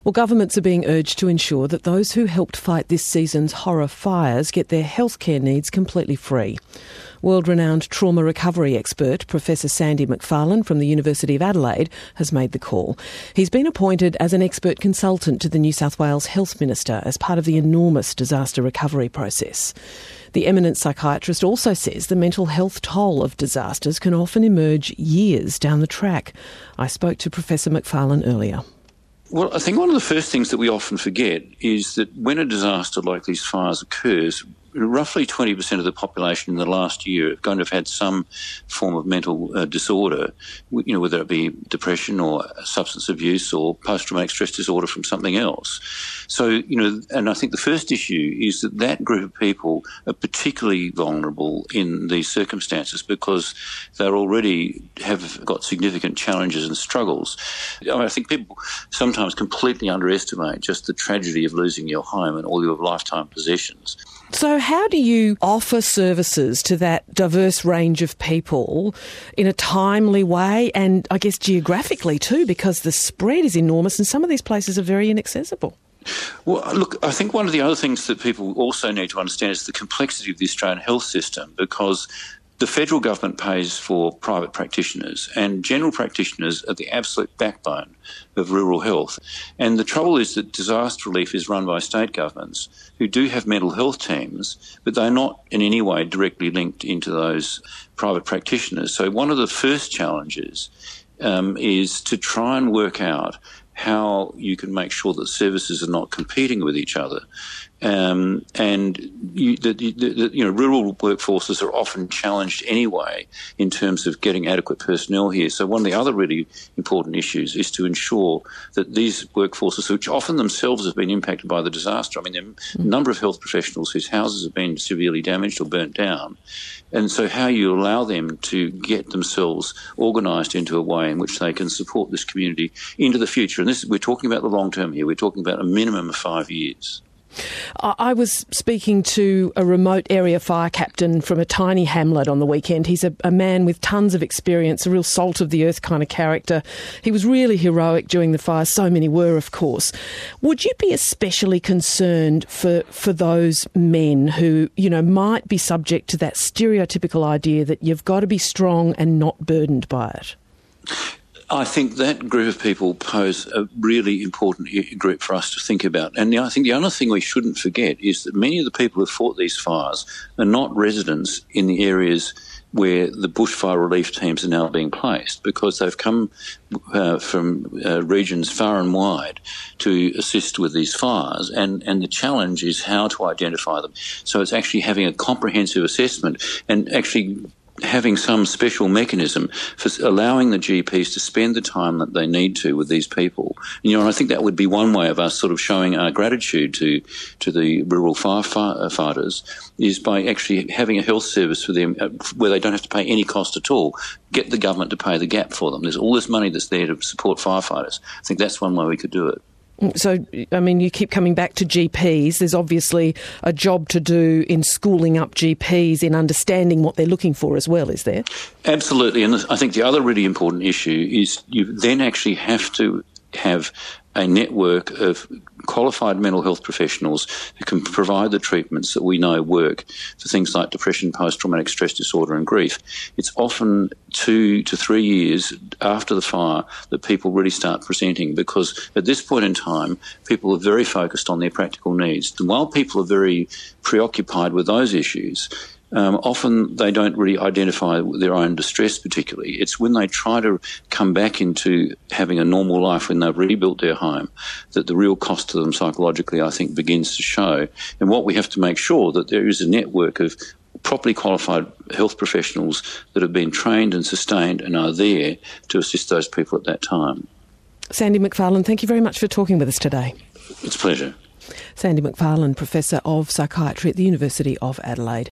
Well, governments are being urged to ensure that those who helped fight this season's horror fires get their healthcare needs completely free. World-renowned trauma recovery expert Professor Sandy McFarlane from the University of Adelaide has made the call. He's been appointed as an expert consultant to the New South Wales Health Minister as part of the enormous disaster recovery process. The eminent psychiatrist also says the mental health toll of disasters can often emerge years down the track. I spoke to Professor McFarlane earlier. Well, I think one of the first things that we often forget is that when a disaster like these fires occurs, roughly 20% of the population in the last year are going to have had some form of mental disorder, whether it be depression or substance abuse or post-traumatic stress disorder from something else. So, and I think the first issue is that group of people are particularly vulnerable in these circumstances because they already have got significant challenges and struggles. I think people sometimes completely underestimate just the tragedy of losing your home and all your lifetime possessions. So how do you offer services to that diverse range of people in a timely way and I guess geographically too, because the spread is enormous and some of these places are very inaccessible? Well, look, I think one of the other things that people also need to understand is the complexity of the Australian health system, because the federal government pays for private practitioners, and general practitioners are the absolute backbone of rural health. And the trouble is that disaster relief is run by state governments who do have mental health teams, but they're not in any way directly linked into those private practitioners. So one of the first challenges is to try and work out how you can make sure that services are not competing with each other. Rural workforces are often challenged anyway in terms of getting adequate personnel here. So one of the other really important issues is to ensure that these workforces, which often themselves have been impacted by the disaster, there are a number of health professionals whose houses have been severely damaged or burnt down, and so how you allow them to get themselves organised into a way in which they can support this community into the future. And we're talking about the long term here. We're talking about a minimum of 5 years. I was speaking to a remote area fire captain from a tiny hamlet on the weekend. He's a man with tons of experience, a real salt of the earth kind of character. He was really heroic during the fire. So many were, of course. Would you be especially concerned for those men who, might be subject to that stereotypical idea that you've got to be strong and not burdened by it? I think that group of people pose a really important group for us to think about. And I think the other thing we shouldn't forget is that many of the people who fought these fires are not residents in the areas where the bushfire relief teams are now being placed, because they've come from regions far and wide to assist with these fires. And the challenge is how to identify them. So it's actually having a comprehensive assessment and actually having some special mechanism for allowing the GPs to spend the time that they need to with these people. And I think that would be one way of us sort of showing our gratitude to the rural firefighters, is by actually having a health service for them where they don't have to pay any cost at all. Get the government to pay the gap for them. There's all this money that's there to support firefighters. I think that's one way we could do it. So, you keep coming back to GPs. There's obviously a job to do in schooling up GPs in understanding what they're looking for as well, is there? Absolutely. And I think the other really important issue is you then actually have to have a network of qualified mental health professionals who can provide the treatments that we know work for things like depression, post-traumatic stress disorder and grief. It's often 2 to 3 years after the fire that people really start presenting, because at this point in time, people are very focused on their practical needs. And while people are very preoccupied with those issues, often they don't really identify their own distress particularly. It's when they try to come back into having a normal life when they've rebuilt their home that the real cost to them psychologically, I think, begins to show. And what we have to make sure that there is a network of properly qualified health professionals that have been trained and sustained and are there to assist those people at that time. Sandy McFarlane, thank you very much for talking with us today. It's a pleasure. Sandy McFarlane, Professor of Psychiatry at the University of Adelaide.